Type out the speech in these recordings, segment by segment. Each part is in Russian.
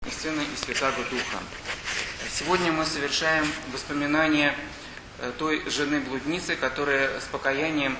И Сына и Святаго Духа. Сегодня мы совершаем воспоминание той жены-блудницы, которая с покаянием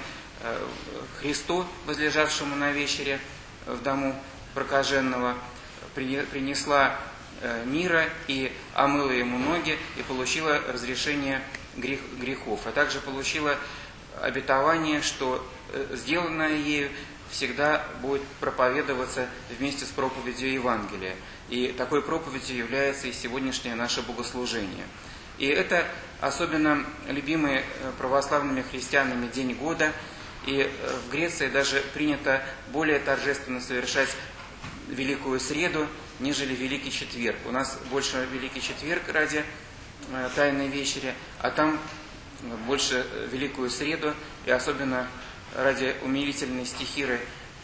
Христу, возлежавшему на вечере в дому прокаженного, принесла мира и омыла ему ноги и получила разрешение грехов, а также получила обетование, что сделанное ею всегда будет проповедоваться вместе с проповедью Евангелия. И такой проповедью является и сегодняшнее наше богослужение. И это особенно любимый православными христианами день года. И в Греции даже принято более торжественно совершать Великую Среду, нежели Великий Четверг. У нас больше Великий Четверг ради Тайной Вечери, а там больше Великую Среду, и особенно ради умилительной стихиры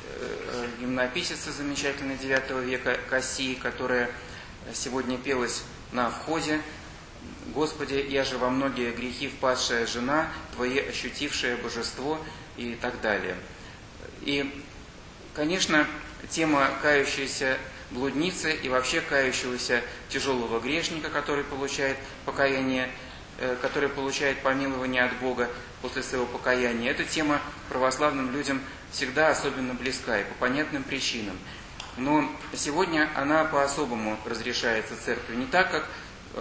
гимнописицы замечательной IX века Кассии, которая сегодня пелась на входе. «Господи, я же во многие грехи впадшая жена, Твои ощутившее божество» и так далее. И, конечно, тема кающейся блудницы и вообще кающегося тяжелого грешника, который получает покаяние, который получает помилование от Бога после своего покаяния, эта тема православным людям всегда особенно близка и по понятным причинам. Но сегодня она по-особому разрешается церковью, не так, как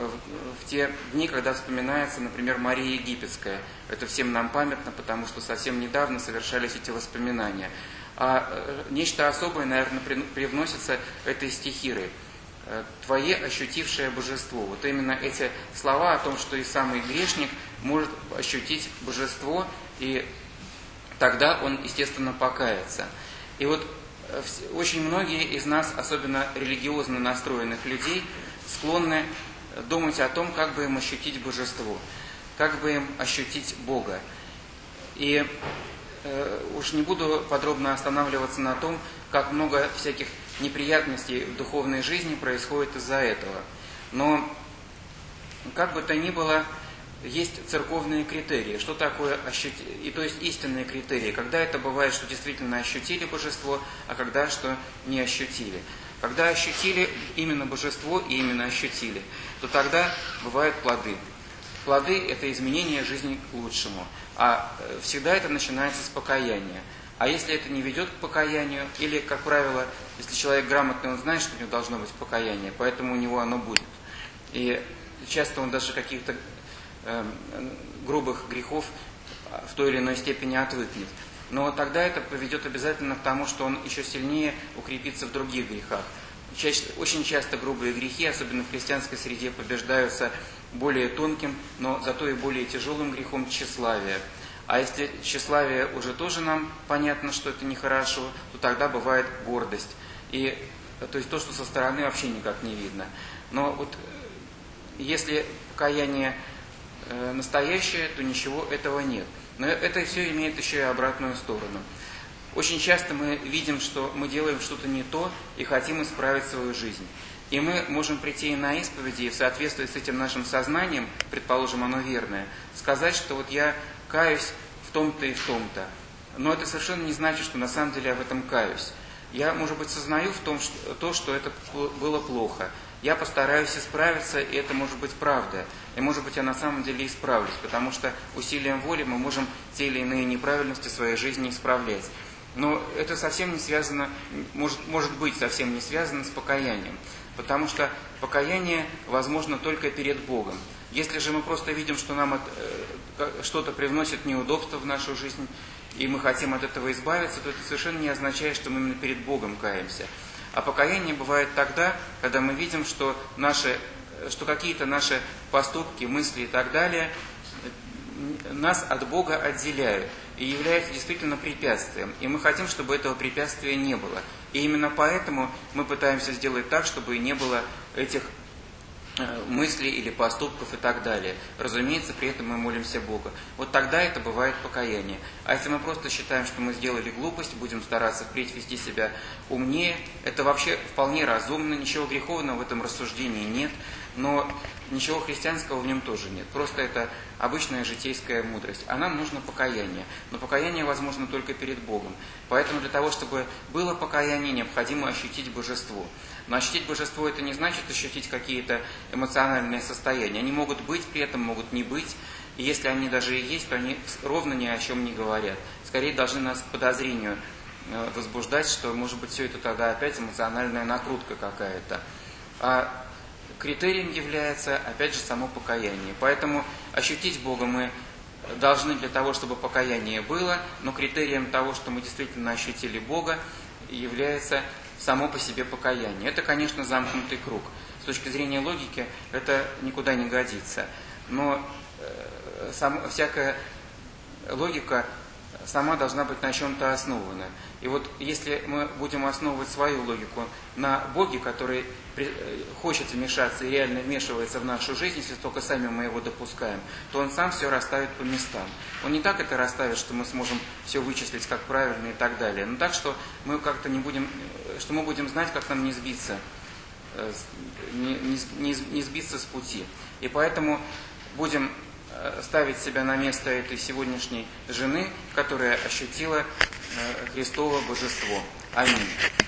в те дни, когда вспоминается, например, Мария Египетская. Это всем нам памятно, потому что совсем недавно совершались эти воспоминания. А нечто особое, наверное, привносится этой стихирой. «Твое ощутившее божество». Вот именно эти слова о том, что и самый грешник может ощутить божество, и тогда он, естественно, покается. И вот очень многие из нас, особенно религиозно настроенных людей, склонны думать о том, как бы им ощутить божество, как бы им ощутить Бога. И уж не буду подробно останавливаться на том, как много всяких неприятностей в духовной жизни происходит из-за этого. Но, как бы то ни было, есть церковные критерии. Что такое ощутить? И то есть истинные критерии. Когда это бывает, что действительно ощутили божество, а когда что не ощутили. Когда ощутили именно божество и именно ощутили, то тогда бывают плоды. Плоды – это изменение жизни к лучшему. А всегда это начинается с покаяния. А если это не ведет к покаянию, или, как правило, если человек грамотный, он знает, что у него должно быть покаяние, поэтому у него оно будет. И часто он даже каких-то грубых грехов в той или иной степени отвыкнет. Но тогда это поведет обязательно к тому, что он еще сильнее укрепится в других грехах. Очень часто грубые грехи, особенно в христианской среде, побеждаются более тонким, но зато и более тяжелым грехом тщеславия. А если тщеславие уже тоже нам понятно, что это нехорошо, то тогда бывает гордость. И, то есть то, что со стороны вообще никак не видно. Но вот если покаяние настоящее, то ничего этого нет. Но это все имеет еще и обратную сторону. Очень часто мы видим, что мы делаем что-то не то и хотим исправить свою жизнь. И мы можем прийти и на исповеди, и в соответствии с этим нашим сознанием, предположим, оно верное, сказать, что вот я каюсь в том-то и в том-то. Но это совершенно не значит, что на самом деле я в этом каюсь. Я, может быть, сознаю в том, что это было плохо. Я постараюсь исправиться, и это может быть правда. И, может быть, я на самом деле исправлюсь, потому что усилием воли мы можем те или иные неправильности в своей жизни исправлять. Но это совсем не связано, может быть совсем не связано с покаянием. Потому что покаяние возможно только перед Богом. Если же мы просто видим, что нам что-то привносит неудобства в нашу жизнь, и мы хотим от этого избавиться, то это совершенно не означает, что мы именно перед Богом каемся. А покаяние бывает тогда, когда мы видим, что какие-то наши поступки, мысли и так далее нас от Бога отделяют и являются действительно препятствием. И мы хотим, чтобы этого препятствия не было. И именно поэтому мы пытаемся сделать так, чтобы не было этих мыслей или поступков и так далее. Разумеется, при этом мы молимся Богу. Вот тогда это бывает покаяние. А если мы просто считаем, что мы сделали глупость, будем стараться впредь вести себя умнее, это вообще вполне разумно, ничего греховного в этом рассуждении нет, но ничего христианского в нем тоже нет. Просто это обычная житейская мудрость. А нам нужно покаяние. Но покаяние возможно только перед Богом. Поэтому для того, чтобы было покаяние, необходимо ощутить божество. Но ощутить божество — это не значит ощутить какие-то эмоциональные состояния. Они могут быть, при этом могут не быть. И если они даже и есть, то они ровно ни о чем не говорят. Скорее должны нас к подозрению возбуждать, что, может быть, все это тогда опять эмоциональная накрутка какая-то. А критерием является, опять же, само покаяние. Поэтому ощутить Бога мы должны для того, чтобы покаяние было, но критерием того, что мы действительно ощутили Бога, является само по себе покаяние. Это, конечно, замкнутый круг. С точки зрения логики это никуда не годится. Но всякая логика сама должна быть на чем-то основана. И вот если мы будем основывать свою логику на Боге, который хочет вмешаться и реально вмешивается в нашу жизнь, если только сами мы его допускаем, то он сам все расставит по местам. Он не так это расставит, что мы сможем все вычислить как правильно и так далее, но так, что мы как-то не будем, что мы будем знать, как нам не сбиться, не сбиться с пути. И поэтому будем ставить себя на место этой сегодняшней жены, которая ощутила Христово божество. Аминь.